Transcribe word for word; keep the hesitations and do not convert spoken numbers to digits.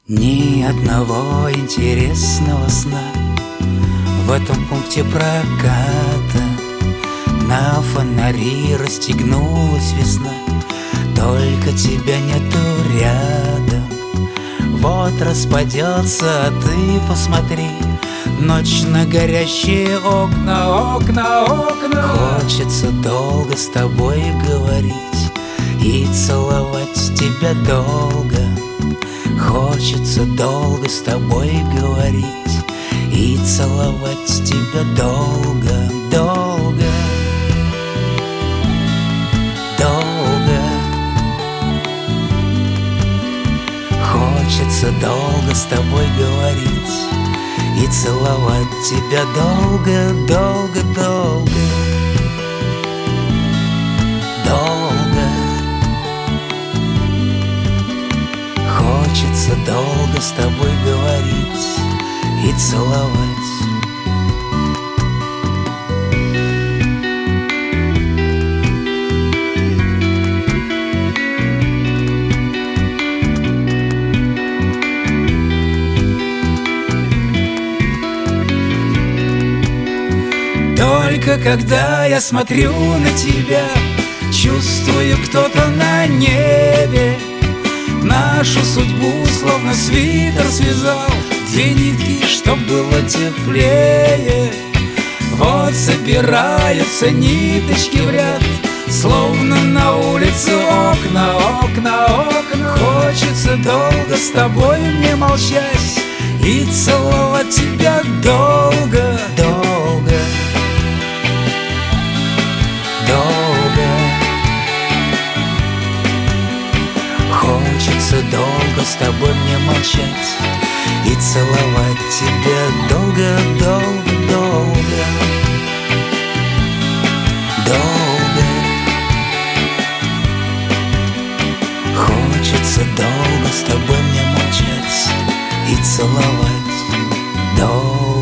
Ни одного интересного сна в этом пункте проката. На фонари расстегнулась весна, только тебя нету рядом. Вот распадется, а ты посмотри, ночь на горящие окна, окна, окна. Хочется долго с тобой говорить и целовать тебя долго. Хочется долго с тобой говорить и целовать тебя долго, долго, долго. Хочется долго с тобой говорить и целовать тебя долго, долго, долго, долго. Хочется долго с тобой говорить и целовать. Только когда я смотрю на тебя, чувствую, кто-то на небе нашу судьбу словно свитер связал, две нитки, чтоб было теплее. Вот собираются ниточки в ряд, словно на улице окна, окна, окна. Хочется долго с тобой мне молчать и целовать тебя долго, долго, долго. Хочется долго с тобой мне молчать и целовать тебя долго, долго, долго, долго. Хочется долго с тобой мне молчать и целовать долго.